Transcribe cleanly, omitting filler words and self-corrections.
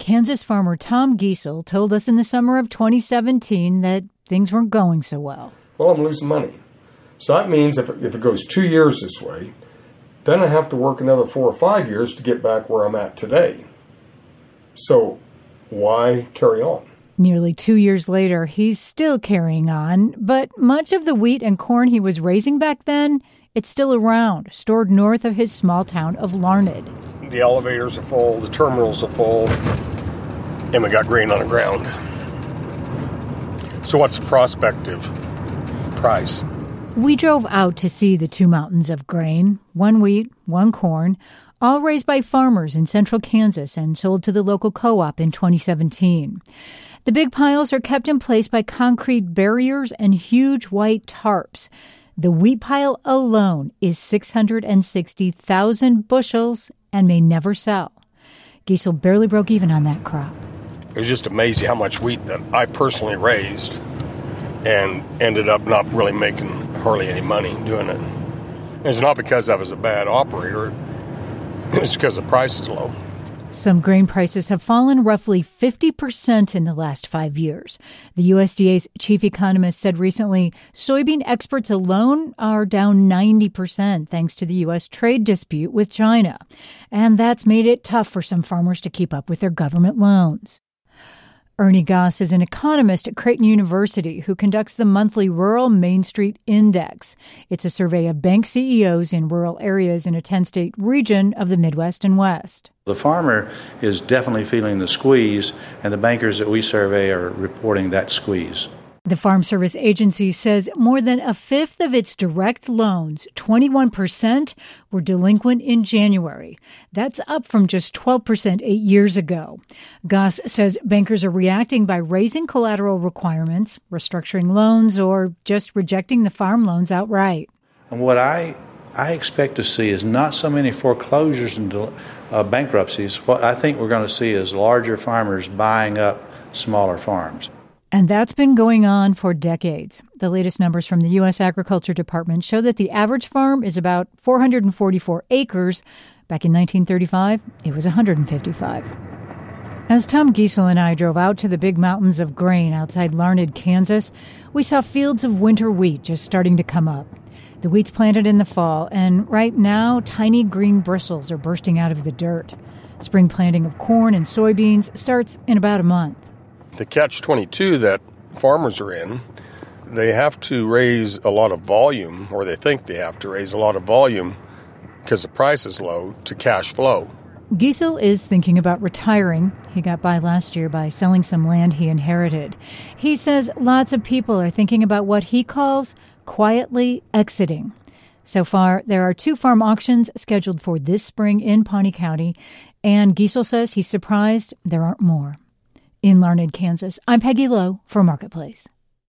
Kansas farmer Tom Giesel told us in the summer of 2017 that things weren't going so well. Well, I'm losing money. So that means if it goes 2 years this way, then I have to work another 4 or 5 years to get back where I'm at today. So why carry on? Nearly 2 years later, he's still carrying on, but much of the wheat and corn he was raising back then, it's still around, stored north of his small town of Larned. The elevators are full, the terminals are full, and we got grain on the ground. So what's the prospective price? We drove out to see the two mountains of grain, one wheat, one corn, all raised by farmers in central Kansas and sold to the local co-op in 2017. The big piles are kept in place by concrete barriers and huge white tarps. The wheat pile alone is 660,000 bushels and may never sell. Giesel barely broke even on that crop. It was just amazing how much wheat that I personally raised and ended up not really making hardly any money doing it. It's not because I was a bad operator. It's because the price is low. Some grain prices have fallen roughly 50% in the last 5 years. The USDA's chief economist said recently soybean exports alone are down 90% thanks to the U.S. trade dispute with China. And that's made it tough for some farmers to keep up with their government loans. Ernie Goss is an economist at Creighton University who conducts the monthly Rural Main Street Index. It's a survey of bank CEOs in rural areas in a 10-state region of the Midwest and West. The farmer is definitely feeling the squeeze, and the bankers that we survey are reporting that squeeze. The Farm Service Agency says more than a fifth of its direct loans, 21%, were delinquent in January. That's up from just 12% 8 years ago. Goss says bankers are reacting by raising collateral requirements, restructuring loans, or just rejecting the farm loans outright. And what I expect to see is not so many foreclosures and bankruptcies. What I think we're going to see is larger farmers buying up smaller farms. And that's been going on for decades. The latest numbers from the U.S. Agriculture Department show that the average farm is about 444 acres. Back in 1935, it was 155. As Tom Giesel and I drove out to the big mountains of grain outside Larned, Kansas, we saw fields of winter wheat just starting to come up. The wheat's planted in the fall, and right now, tiny green bristles are bursting out of the dirt. Spring planting of corn and soybeans starts in about a month. The catch-22 that farmers are in, they have to raise a lot of volume, or they think they have to raise a lot of volume because the price is low to cash flow. Giesel is thinking about retiring. He got by last year by selling some land he inherited. He says lots of people are thinking about what he calls quietly exiting. So far, there are 2 farm auctions scheduled for this spring in Pawnee County, and Giesel says he's surprised there aren't more. In Larned, Kansas, I'm Peggy Lowe for Marketplace.